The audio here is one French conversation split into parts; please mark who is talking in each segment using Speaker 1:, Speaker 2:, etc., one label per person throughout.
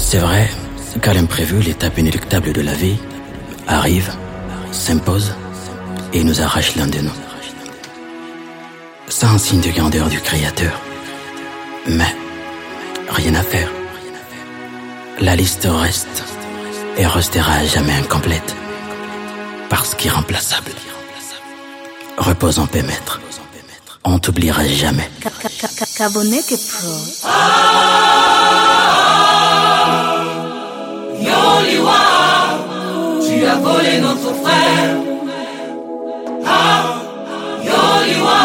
Speaker 1: C'est vrai qu'à l'imprévu, l'étape inéluctable de la vie arrive, s'impose et nous arrache l'un de nous. Sans signe de grandeur du Créateur. Mais rien à faire. La liste reste et restera à jamais incomplète. Parce qu'irremplaçable. Repose en paix, maître. On t'oubliera jamais.
Speaker 2: Kaboneke Pro.
Speaker 3: Yoliwa, tu as volé notre frère. Yoliwa.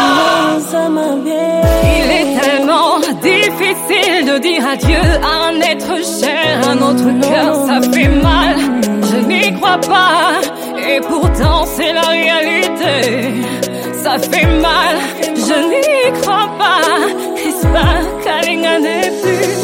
Speaker 4: Il est tellement difficile de dire adieu à un être cher, à notre cœur, ça fait mal. Je n'y crois pas, et pourtant c'est la réalité. Ça fait mal, je n'y crois pas. Crispa, Kalinga n'est plus.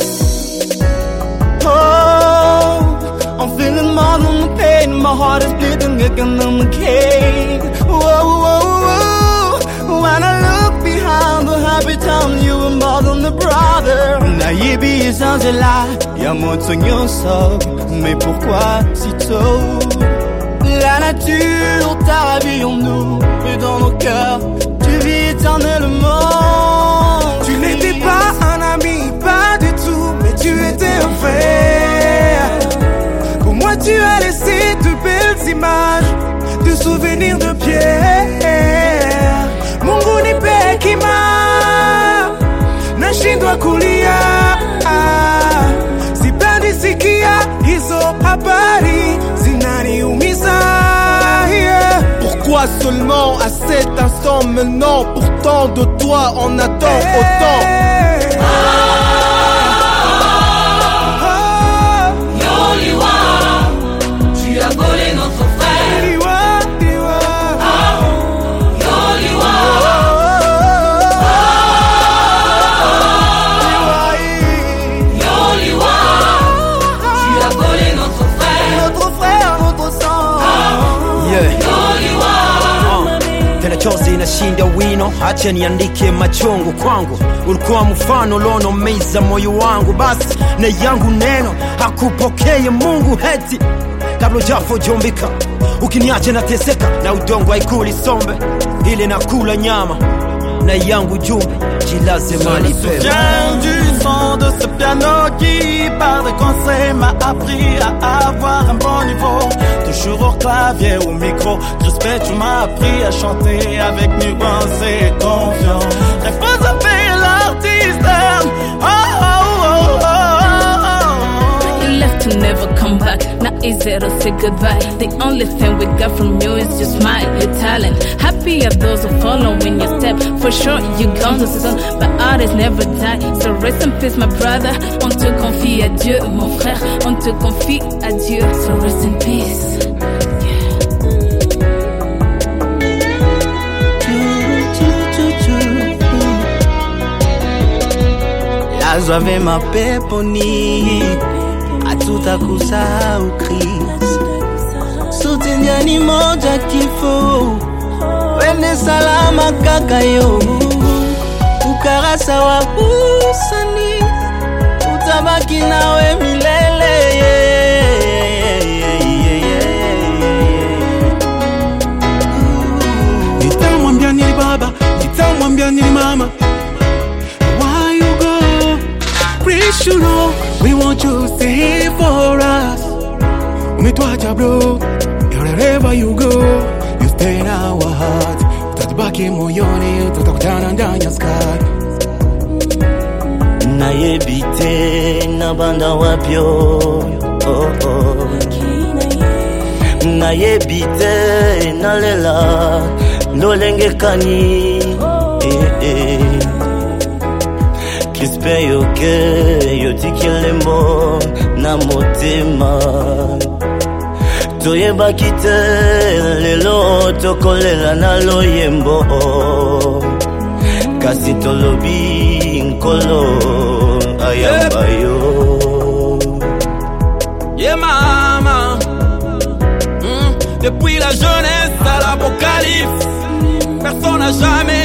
Speaker 5: Oh, I'm feeling more than the pain. My heart is bleeding again on the cake. Whoa, whoa, whoa. When I look behind the happy time, you were more than the brother. Naïbi sans là, y'a mon tonneau sort. Mais pourquoi si tôt? La nature t'a ravi en nous, et dans nos cœurs, tu vis éternellement. Tu n'étais pas un ami, pas du tout, mais tu étais un frère. Pour moi, tu as laissé de belles images, de souvenirs de pierre. Mungu nipe hekima, nashindwa kulia. Sipendi sikia hizo habari zinaniumiza. Pourquoi seulement à cet instant maintenant? Pourtant de toi on attend autant.
Speaker 3: Yoliwa, tu as volé notre frère. Yoliwa. Yoliwa, tu as volé notre frère.
Speaker 5: Notre frère, notre sang.
Speaker 6: Tena chozi inashinda wino, acha niandike machungu kwangu. Ulikuwa mfano lono meiza moyo wangu, basi na yangu neno hakupokea Mungu heti. Kabla jafo jombika, ukiniacha nateseka na udongo haikuli sombe. Ile nakula nyama na yangu jumbe, jilaze mali pepe.
Speaker 5: Je me souviens du son de ce piano qui par des conseils m'a appris à avoir un bon niveau. Toujours au clavier, au micro, respect, tu m'as appris à chanter avec nuance et confiance. Réponse à payer l'artiste. Oh, oh, oh, oh, oh.
Speaker 4: You left to never come back, not easy to say goodbye. The only thing we got from you is your smile, your talent. Happy are those who follow in your step. For sure you gonna soon, but artists never die. So rest in peace my brother, on te confie à Dieu. Mon frère, on te confie à Dieu. So rest in peace.
Speaker 5: Azove mapeponi hatutakusahau Chris. Sote ni moja kifo, wende salama kaka yo. Ukarasa wa usani utabaki nawe milele.
Speaker 7: Nitamwambia nini baba, nitamwambia nini mama? You know, we want you to stay here for us. Umetuacha bro, wherever you go, you stay in our heart. Utatubaki moyoni, tutakutana ndani ya sky.
Speaker 5: Nayebite na banda wapyo, oh oh. Nayebite na lela, lolenge kani, Crispe yoke, yotikilembo na motema. Toyeba kite, lelo tokolela na loyembo. Kasi tolobi nkolo, ayambayo.
Speaker 8: Yeah mama, depuis la jeunesse à l'apocalypse, personne n'a jamais